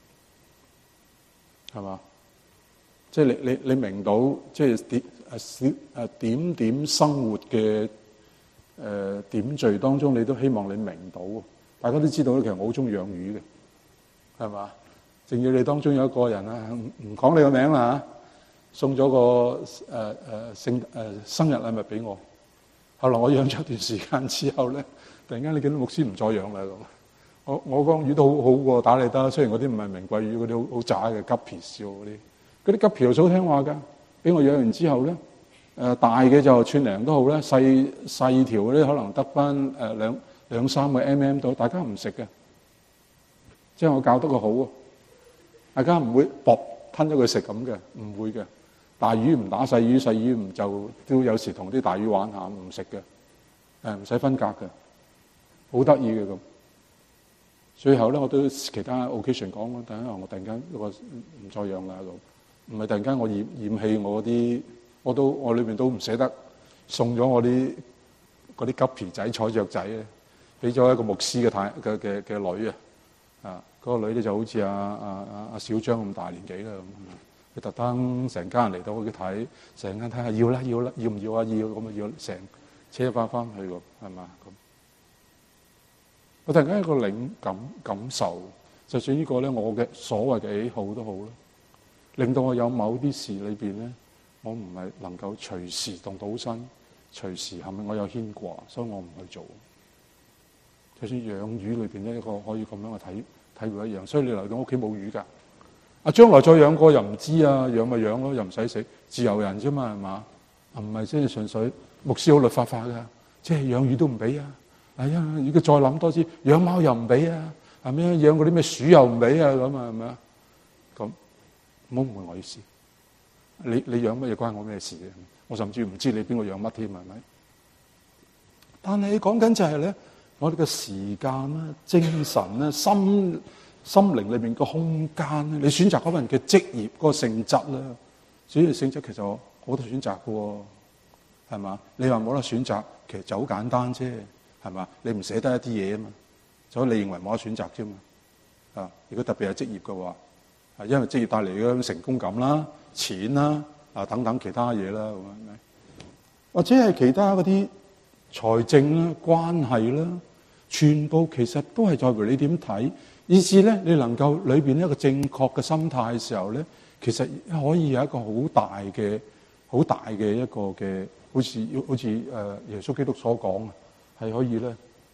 係嘛？即係你你你明到即係點誒小誒點點生活嘅誒、呃、點綴當中，你都希望你明到。大家都知道咧，其實我好中意養魚嘅，係嘛？仲要你當中有一個人啊，唔唔講你個名啦嚇，送咗個誒誒聖誒生日禮物俾我。後來我養咗一段時間之後咧，突然間你見到牧師唔再養啦咁。我我講魚都好好喎，打理得。雖然嗰啲唔係名貴魚，嗰啲好好渣嘅吉皮燒嗰啲，嗰啲吉皮好聽話㗎。俾我養完之後咧，誒、呃、大嘅就寸零都好咧，細細條嗰啲可能得翻誒兩兩三個 mm 到，大家唔食嘅。即係我教得佢好喎，大家唔會搏吞咗佢食咁嘅，唔會嘅。大魚唔打細魚，細魚唔就都有時同啲大魚玩下，唔食嘅，誒唔使分隔嘅，好得意嘅咁。最後咧，我都其他 occasion 講咯。突然間我突然間個唔再養啦，唔係突然間我厭厭棄我啲，我都我裏邊都唔捨得送咗我啲嗰啲吉皮仔、彩雀仔咧，俾咗一個牧師嘅太嘅嘅嘅女啊，啊嗰個女咧就好似阿阿阿阿小張咁大年紀啦咁，佢特登成家人嚟到屋企睇，成間睇下要啦要啦，要唔要啊要咁啊要，成車翻翻去咁係嘛咁。我突然間有一個靈感感受，就算呢個咧，我嘅所謂嘅喜好都好啦，令到我有某啲事裏邊咧，我唔係能夠隨時動到身，隨時係咪我有牽掛，所以我唔去做。就算養魚裏邊咧，一個可以咁樣嘅體體會一樣。所以你嚟到屋企冇魚㗎，啊將來再養過又唔知啊，養咪養咯，又唔使死，自由人啫嘛係嘛？唔係即係純粹牧師好律法化㗎，即係養魚都唔俾啊！係啊！如果再諗多啲，養貓又唔俾啊，係咪啊？養嗰啲咩鼠又唔俾啊，咁啊係咪啊？咁唔好誤會我意思。你你養乜嘢關我咩事嘅？我甚至唔知你邊個養乜添，係咪？但係你講緊就係咧，我哋嘅時間啦、精神啦、心心靈裏邊個空間咧，你選擇嗰份嘅職業嗰個性質啦，主要性質其實我好多選擇嘅喎，係嘛？你話冇得選擇，其實就好簡單啫。係嘛？你唔捨得一啲嘢啊嘛，所以你認為冇得選擇啫嘛。啊，如果特別係職業嘅話，係因為職業帶嚟嘅成功感啦、錢啦、啊等等其他嘢啦，咁樣，或者係其他嗰啲財政啦、關係啦，全部其實都係在乎你點睇，以至咧你能夠裏邊一個正確嘅心態嘅時候咧，其實可以有一個好大嘅、好大嘅一個嘅，好似好似誒耶穌基督所講。係可以咧，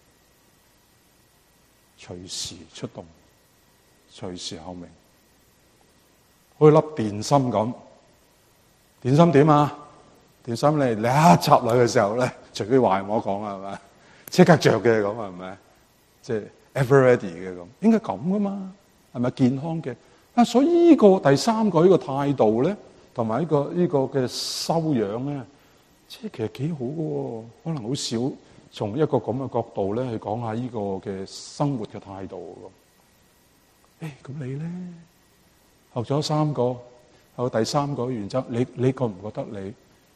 隨時出動，隨時候命，好似粒電芯咁。電芯點啊？電芯你你一插落去嘅時候咧，除非壞唔好講啊，係咪？即刻着嘅咁係咪？即係 ever ready 嘅咁，應該咁噶嘛？係咪健康嘅？啊，所以呢個第三個呢個態度咧，同埋呢個呢個嘅修養咧，即係其實幾好嘅，可能好少。從一個咁嘅角度咧，去講下呢個嘅生活嘅態度咁。誒，咁你咧學咗三個，有第三個原則，你你覺唔覺得你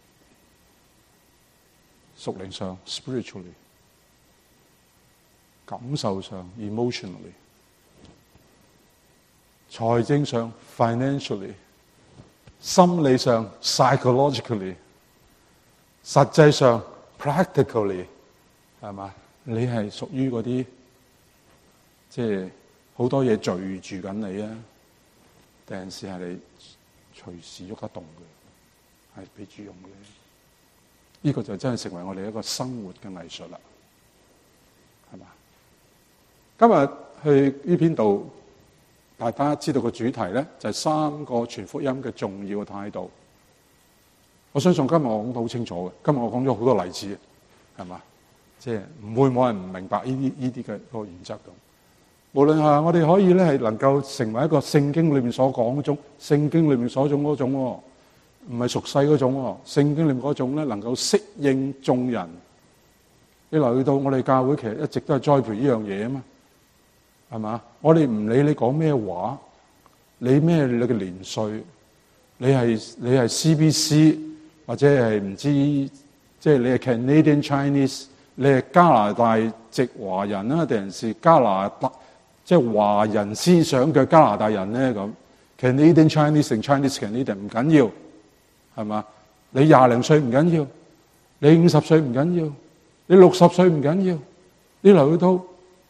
屬靈上 spiritually、感受上 emotionally、財政上 financially、心理上 psychologically、實際上 practically？係嘛？你係屬於嗰啲，即係好多嘢聚住緊你啊？定係係你隨時喐得動嘅，係俾主用嘅？呢、這個就真係成為我哋一個生活嘅藝術啦，係嘛？今日去呢篇道，大家知道個主題咧，就係、是、三個傳福音嘅重要嘅態度。 我相信今日我講得好清楚嘅，今日我講咗好多例子，係嘛？即係唔會冇人唔明白呢啲呢啲嘅個原則咁。無論係我哋可以咧係能夠成為一個聖經裏面所講嗰種，聖經裏面所種嗰種喎，唔係俗世嗰種喎，聖經裏面嗰種咧能夠適應眾人。你留意到我哋教會其實一直都係栽培呢樣嘢啊嘛，係嘛？我哋唔理你講咩話，你咩你嘅年歲，你係你係 C B C 或者係唔知，即係你係 Canadian Chinese， 你係加拿大籍華人啊，定係加拿大即係華人思想嘅加拿大人咧咁 ？Canadian Chinese 定 Chinese Canadian 唔緊要，係嘛？你廿零歲唔緊要，你五十歲唔緊要。你六十歲唔緊要，你留意到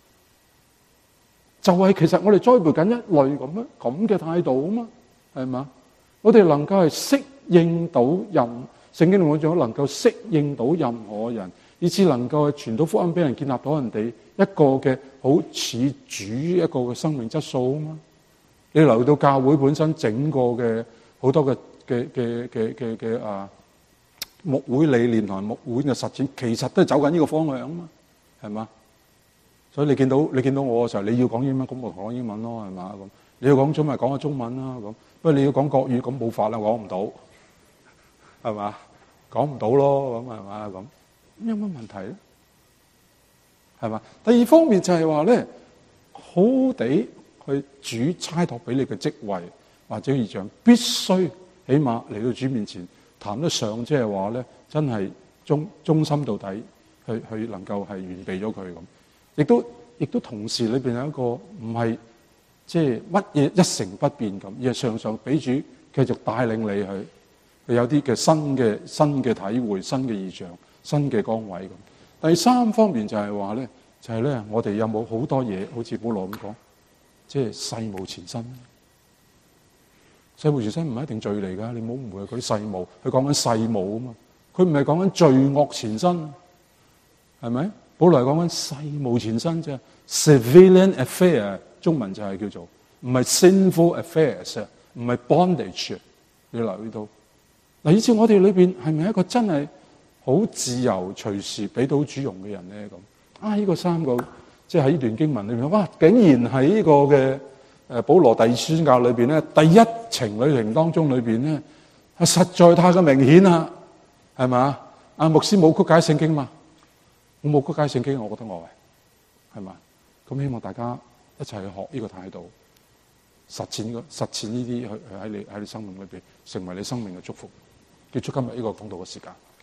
就係其實我哋栽培緊一類咁樣咁嘅態度啊嘛，係嘛？我哋能夠係適應到人，聖經裏面講能夠適應到任何人，以至能夠係傳到福音俾人，建立到人哋一個嘅好似主一個嘅生命質素啊嘛。你留意到教會本身整個嘅好多嘅嘅嘅嘅嘅嘅啊。牧會理念同埋牧會嘅實踐，其實都係走緊呢個方向啊嘛，係嘛？所以你見到你見到我嘅時候，你要講英文，咁我講英文咯，係嘛？咁你要講中文，講下中文啦，咁不過你要講國語，咁冇法啦，講唔到，係嘛？講唔到咯，咁係嘛？咁有乜問題咧？係嘛？第二方面就係話咧，好地去主差託俾你嘅職位或者異象，必須起碼嚟到主面前。談得上即係話咧，真係忠忠心到底，去去能夠係完備咗佢咁，亦都亦都同時裏邊有一個唔係即係乜嘢一成不變咁，而係常常俾主繼續帶領你去，佢有啲嘅新嘅新嘅體會、新嘅異象、新嘅崗位咁。第三方面就係話咧，就係咧，我哋有冇好多嘢，好似保羅咁講，即係世務纏身。世務纏身唔係一定罪嚟噶，你唔好誤會佢啲世務，佢講緊世務啊嘛，佢唔係講緊罪惡纏身，係咪？保羅係講緊世務纏身啫 ，civilian affair， 中文就係叫做，唔係 sinful affairs， 唔係 bondage。你留意到嗱，以至我哋裏邊係咪一個真係好自由、隨時俾到主用嘅人咧？咁啊，呢個三個即係喺呢段經文裏面，哇，竟然係呢個嘅。誒，保羅第二宣教裏邊咧，第一程旅程當中裏邊咧，係實在太過明顯啦，係嘛？阿牧師冇曲解聖經嘛？我冇曲解聖經，我覺得我係，係嘛？咁希望大家一齊去學呢個態度，實踐個實踐呢啲去喺你喺你生命裏邊，成為你生命嘅祝福。結束今日呢個講道嘅時間。